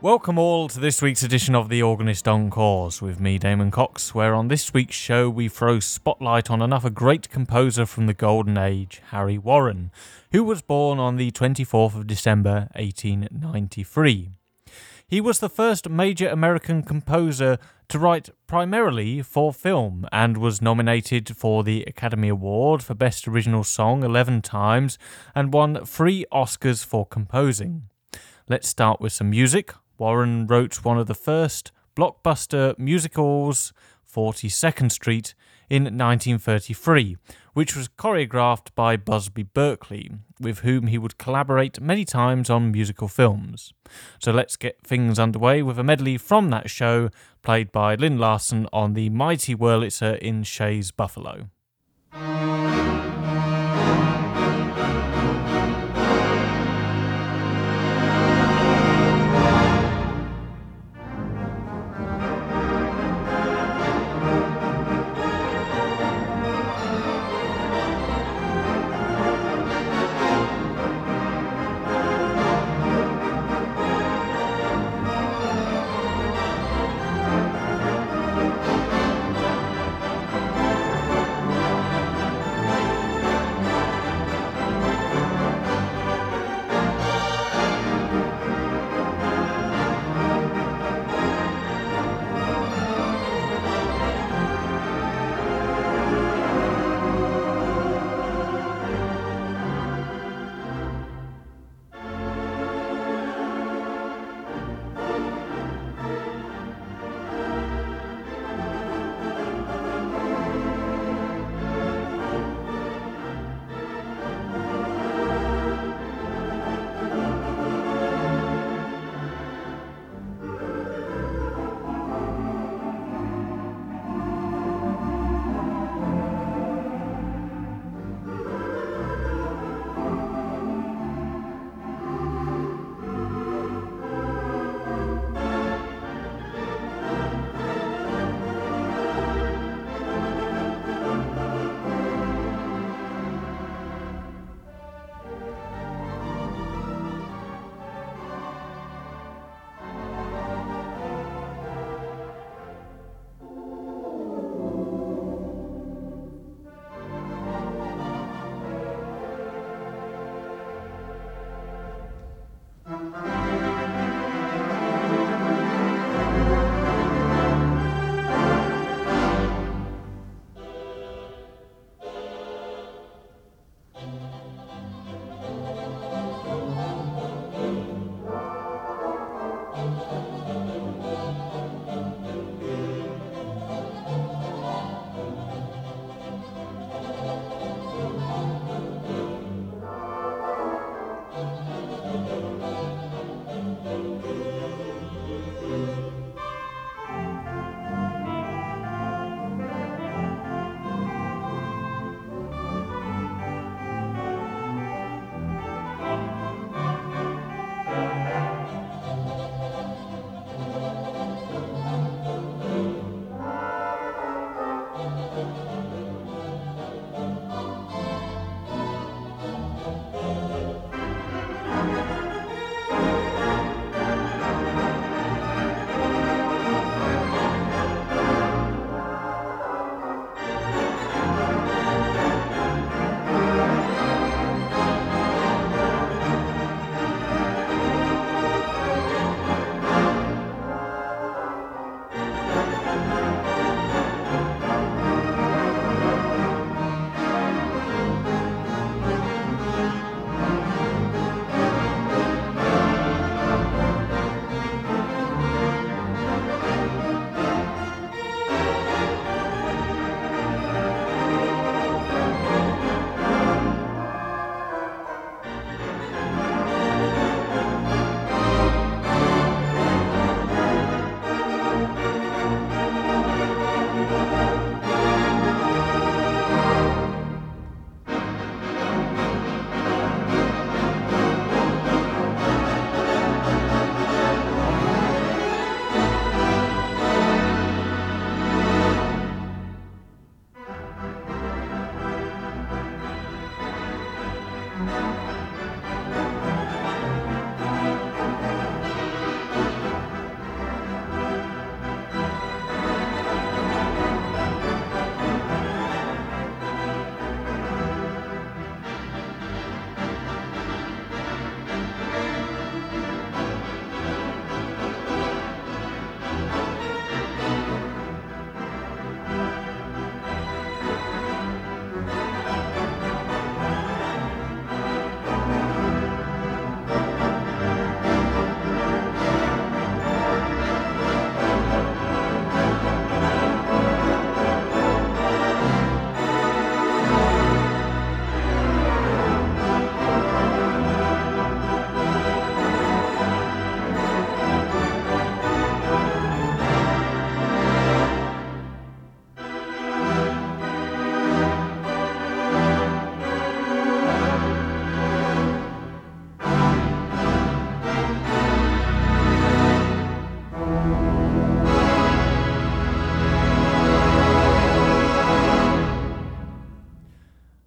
Welcome all to this week's edition of The Organist Encores with me, Damon Cox, where on this week's show we throw spotlight on another great composer from the Golden Age, Harry Warren, who was born on the 24th of December 1893. He was the first major American composer to write primarily for film and was nominated for the Academy Award for Best Original Song 11 times and won 3 Oscars for composing. Let's start with some music. Warren wrote one of the first blockbuster musicals, 42nd Street, in 1933, which was choreographed by Busby Berkeley, with whom he would collaborate many times on musical films. So let's get things underway with a medley from that show, played by Lynn Larson on the Mighty Wurlitzer in Shays Buffalo.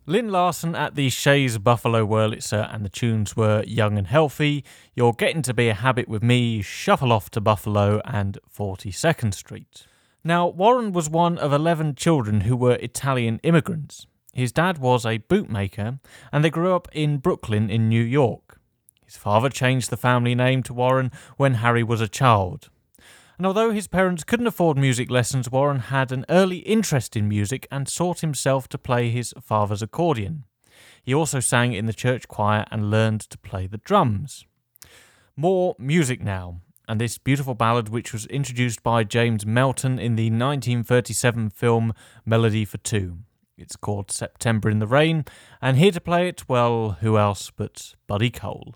Lynn Larson at the Shays Buffalo Wurlitzer, and the tunes were Young and Healthy, You're Getting to Be a Habit with Me, Shuffle Off to Buffalo, and 42nd Street. Now, Warren was one of 11 children who were Italian immigrants. His dad was a bootmaker, and they grew up in Brooklyn in New York. His father changed the family name to Warren when Harry was a child. And although his parents couldn't afford music lessons, Warren had an early interest in music and taught himself to play his father's accordion. He also sang in the church choir and learned to play the drums. More music now, and this beautiful ballad which was introduced by James Melton in the 1937 film Melody for Two. It's called September in the Rain, and here to play it, well, who else but Buddy Cole.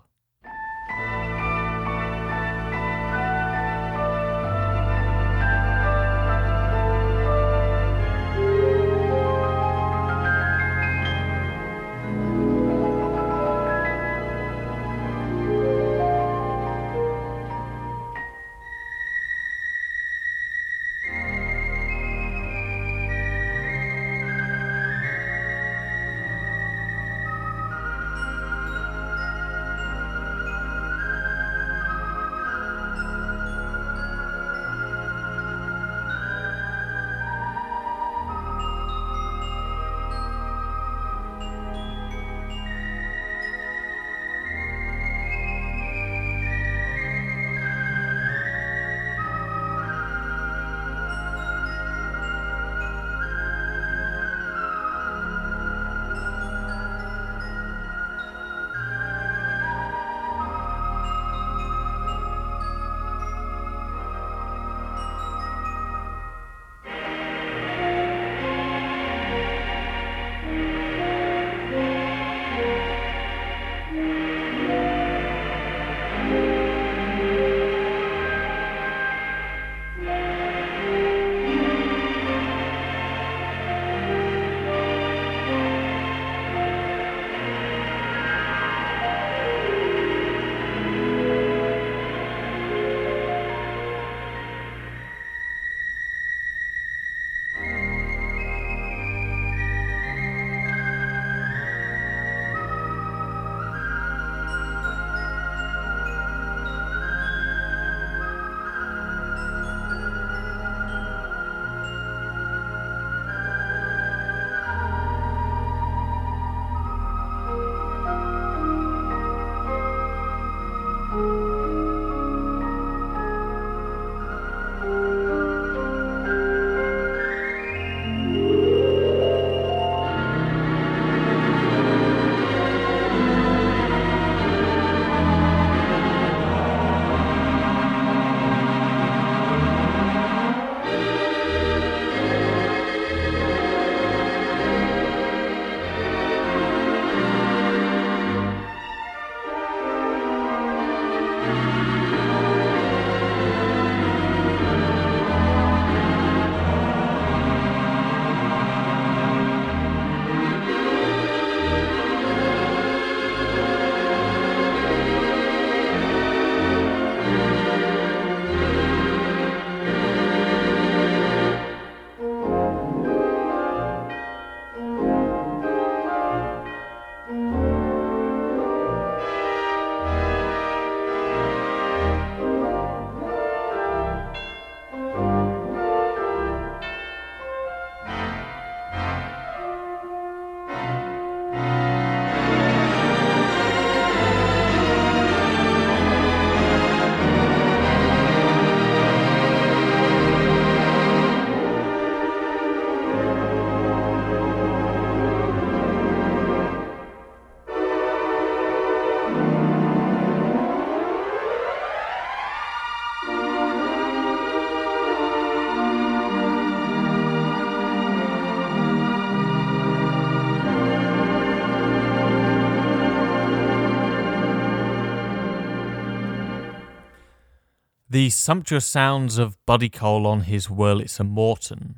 The sumptuous sounds of Buddy Cole on his Wurlitzer Morton.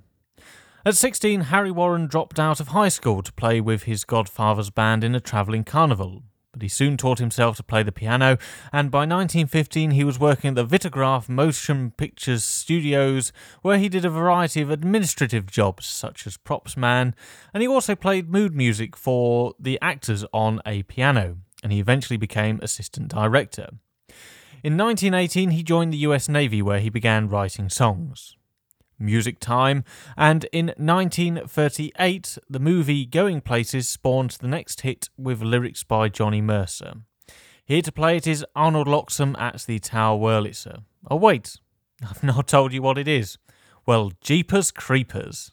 At 16, Harry Warren dropped out of high school to play with his godfather's band in a travelling carnival, but he soon taught himself to play the piano, and by 1915 he was working at the Vitagraph Motion Pictures Studios, where he did a variety of administrative jobs such as props man, and he also played mood music for the actors on a piano, and he eventually became assistant director. In 1918 he joined the US Navy, where he began writing songs. Music Time, and in 1938 the movie Going Places spawned the next hit with lyrics by Johnny Mercer. Here to play it is Arnold Loxam at the Tower Wurlitzer. Oh wait, I've not told you what it is. Well, Jeepers Creepers.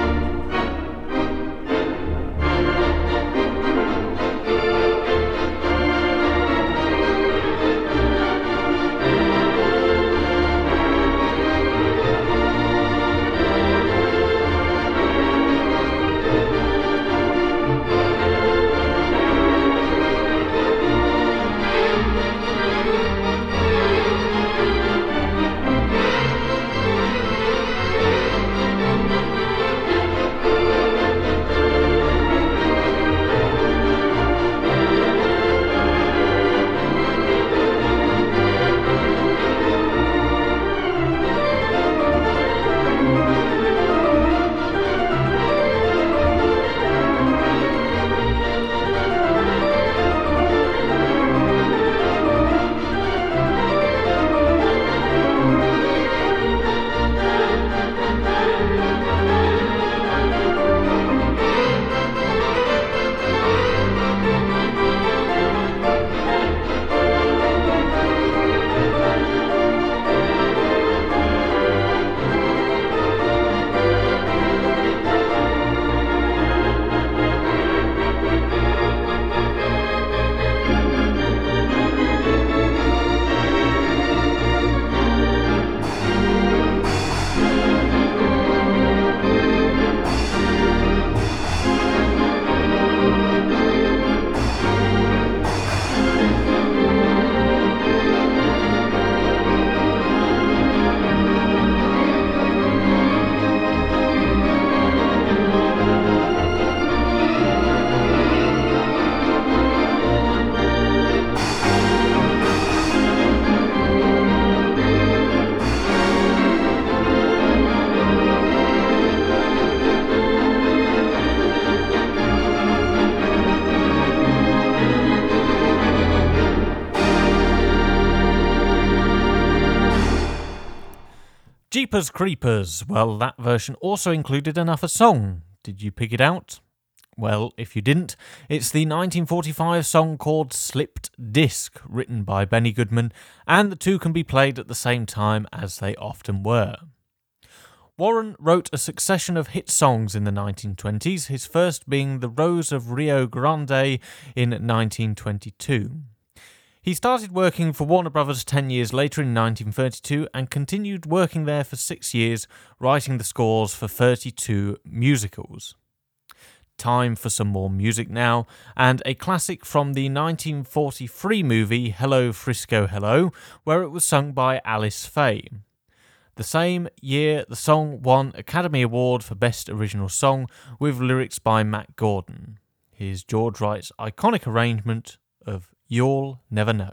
Jeepers Creepers. Well, that version also included another song. Did you pick it out? Well, if you didn't, it's the 1945 song called Slipped Disc, written by Benny Goodman, and the two can be played at the same time, as they often were. Warren wrote a succession of hit songs in the 1920s, his first being The Rose of Rio Grande in 1922. He started working for Warner Brothers 10 years later in 1932 and continued working there for 6 years, writing the scores for 32 musicals. Time for some more music now, and a classic from the 1943 movie Hello Frisco Hello, where it was sung by Alice Faye. The same year, the song won Academy Award for Best Original Song with lyrics by Matt Gordon. Here's George Wright's iconic arrangement of You'll Never Know.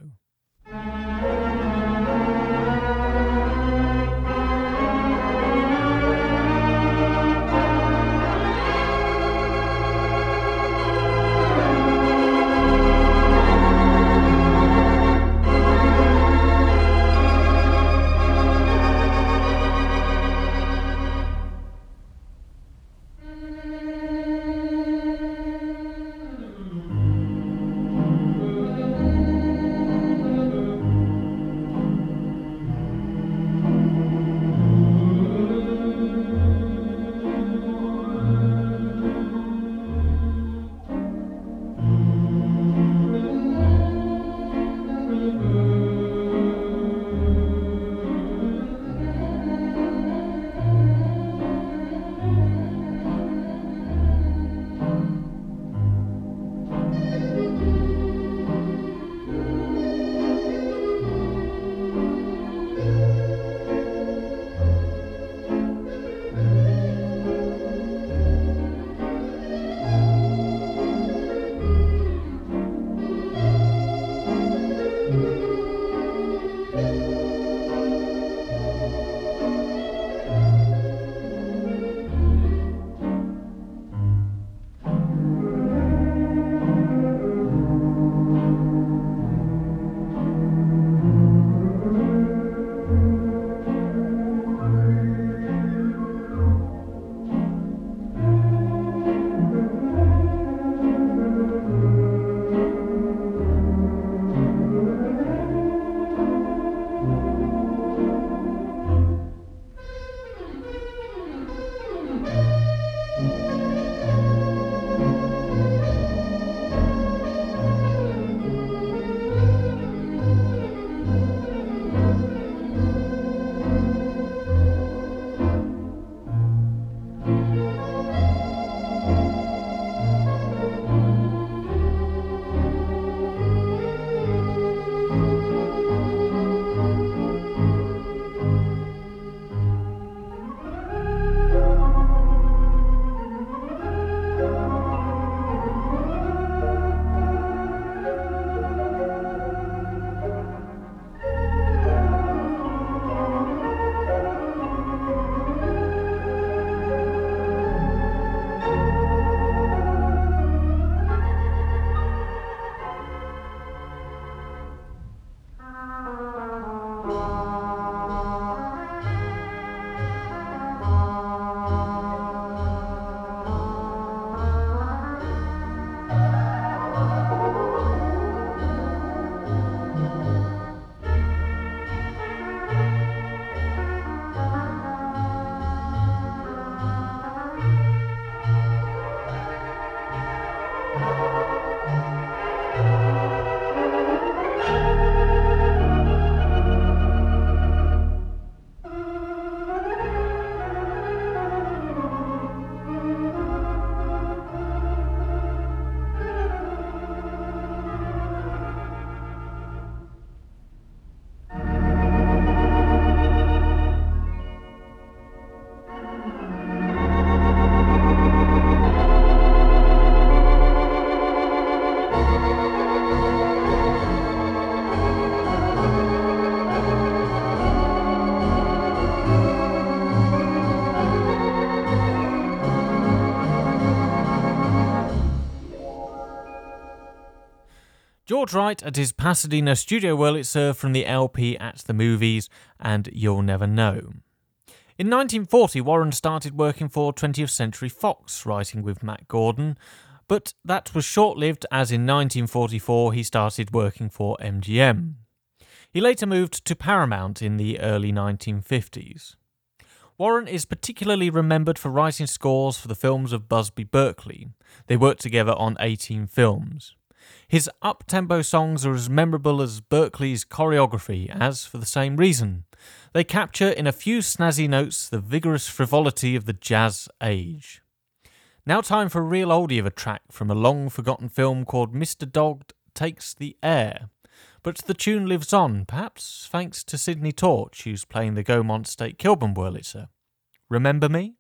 George Wright at his Pasadena studio Wurlitzer from the LP At the Movies and You'll Never Know. In 1940, Warren started working for 20th Century Fox, writing with Matt Gordon, but that was short-lived as in 1944 he started working for MGM. He later moved to Paramount in the early 1950s. Warren is particularly remembered for writing scores for the films of Busby Berkeley. They worked together on 18 films. His up-tempo songs are as memorable as Berkeley's choreography, as for the same reason. They capture in a few snazzy notes the vigorous frivolity of the jazz age. Now time for a real oldie of a track from a long-forgotten film called Mr. Dog Takes the Air. But the tune lives on, perhaps thanks to Sidney Torch, who's playing the Gaumont State Kilburn Wurlitzer. Remember Me?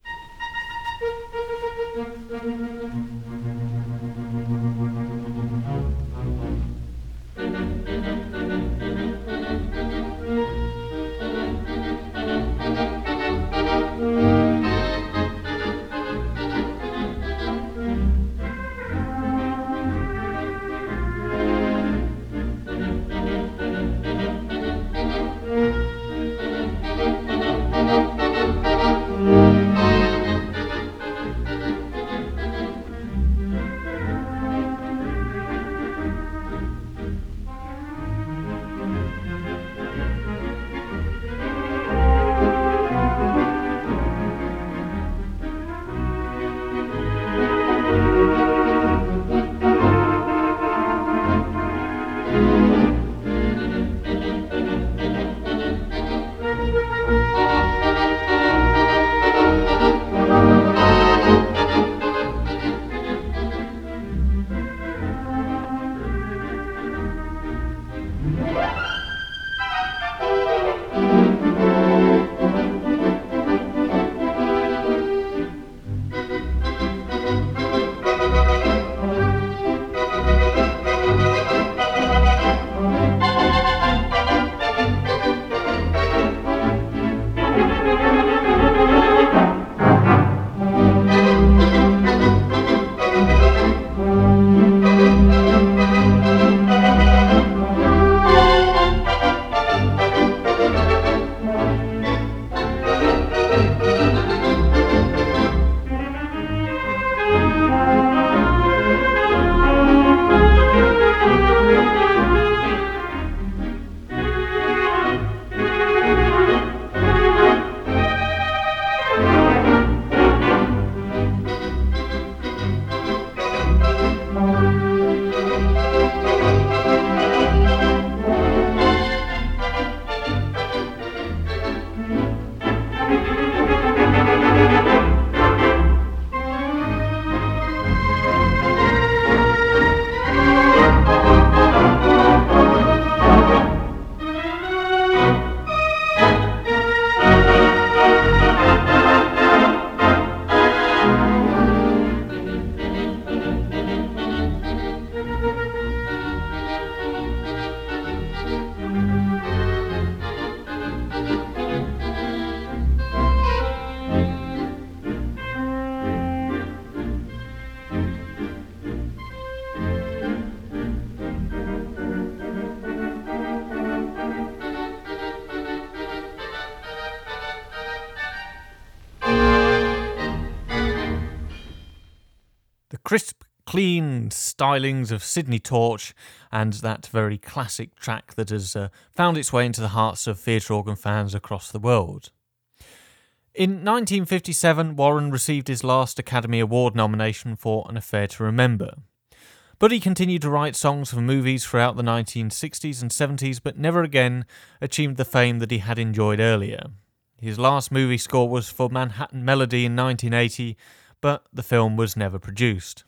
Crisp, clean stylings of Sidney Torch and that very classic track that has found its way into the hearts of theatre organ fans across the world. In 1957, Warren received his last Academy Award nomination for An Affair to Remember. But he continued to write songs for movies throughout the 1960s and 70s, but never again achieved the fame that he had enjoyed earlier. His last movie score was for Manhattan Melody in 1980, but the film was never produced.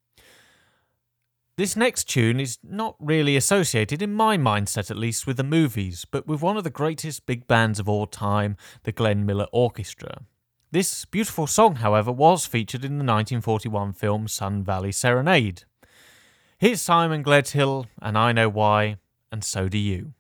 This next tune is not really associated, in my mindset at least, with the movies, but with one of the greatest big bands of all time, the Glenn Miller Orchestra. This beautiful song, however, was featured in the 1941 film Sun Valley Serenade. Here's Simon Gledhill, and I Know Why, and So Do You.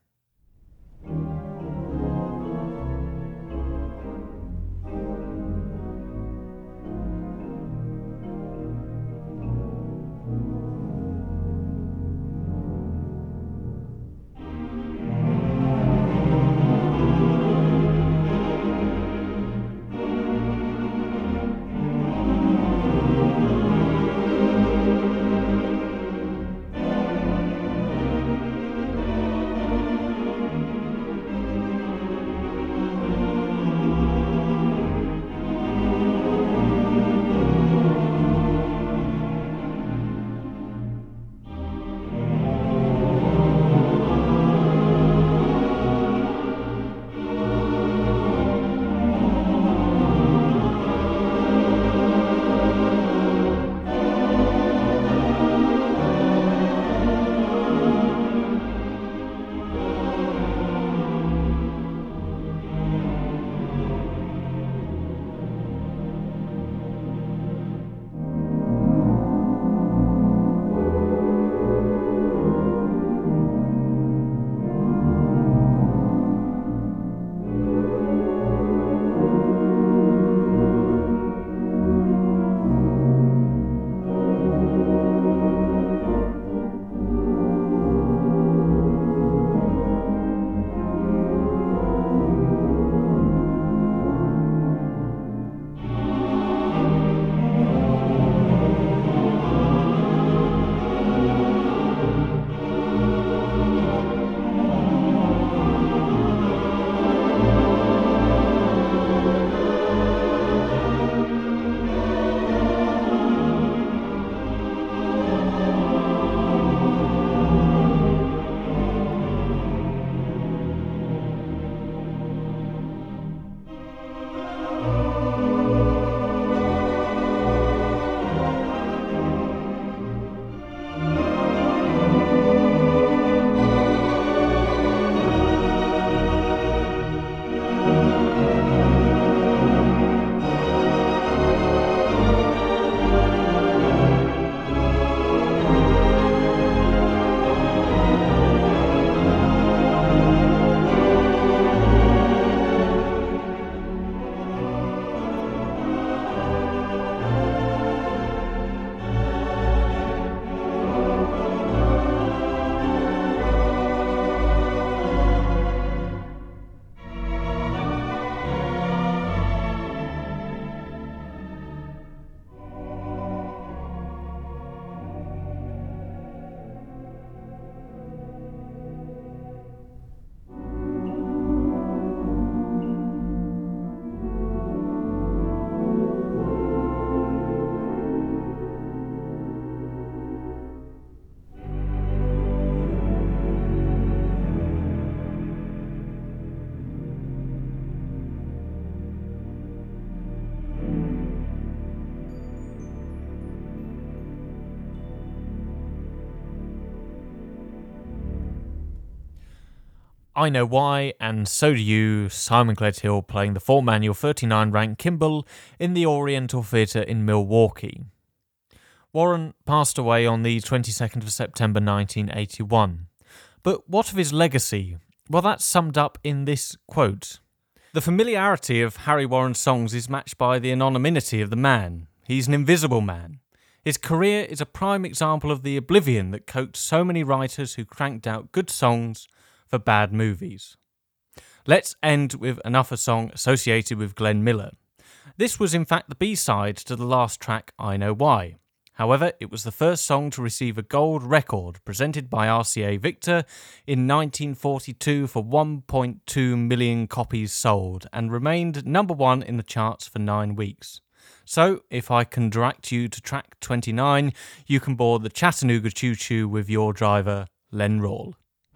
I Know Why, and So Do You, Simon Gledhill playing the 4 manual 39 rank Kimball in the Oriental Theatre in Milwaukee. Warren passed away on the 22nd of September 1981. But what of his legacy? Well, that's summed up in this quote. The familiarity of Harry Warren's songs is matched by the anonymity of the man. He's an invisible man. His career is a prime example of the oblivion that coaxed so many writers who cranked out good songs for bad movies. Let's end with another song associated with Glenn Miller. This was in fact the B-side to the last track, I Know Why. However, it was the first song to receive a gold record presented by RCA Victor in 1942 for 1.2 million copies sold and remained number 1 in the charts for 9 weeks. So, if I can direct you to track 29, you can board the Chattanooga Choo Choo with your driver, Len Rawle.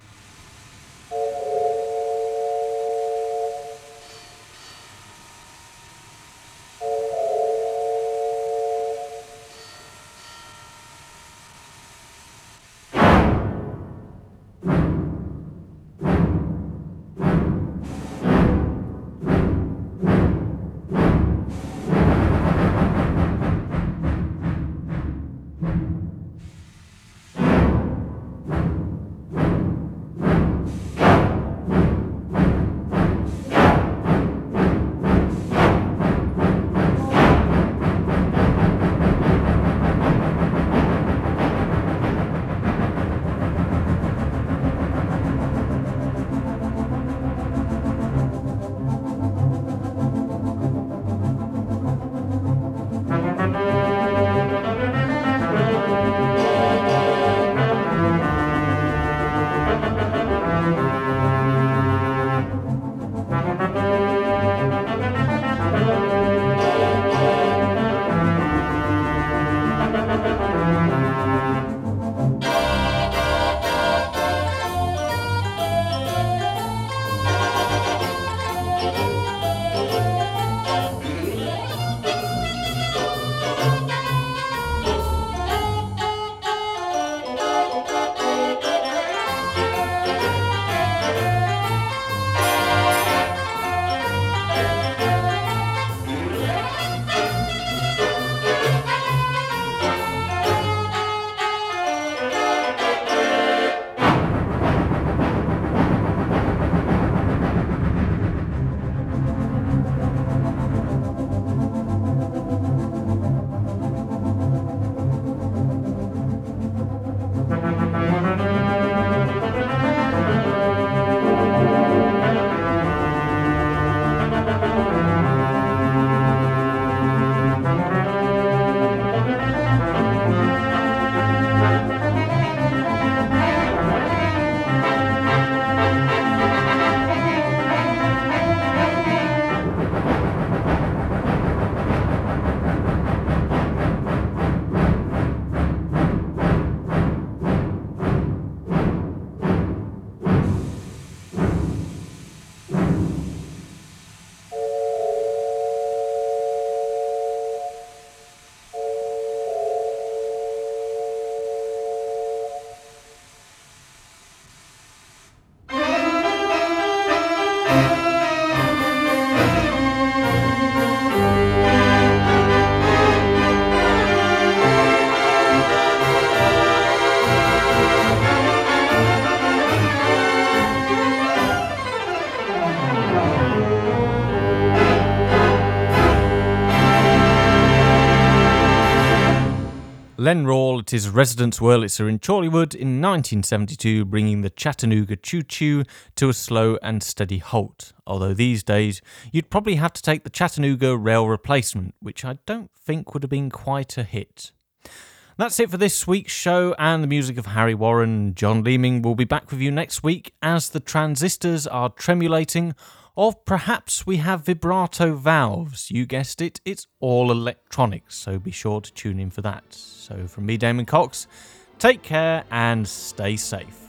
Len Rawle at his residence Wurlitzer in Chorleywood in 1972, bringing the Chattanooga Choo Choo to a slow and steady halt, although these days you'd probably have to take the Chattanooga Rail Replacement, which I don't think would have been quite a hit. That's it for this week's show and the music of Harry Warren. John Leeming will be back with you next week as the transistors are tremulating, or perhaps we have vibrato valves. You guessed it, it's all electronics, so be sure to tune in for that. So from me, Damon Cox, take care and stay safe.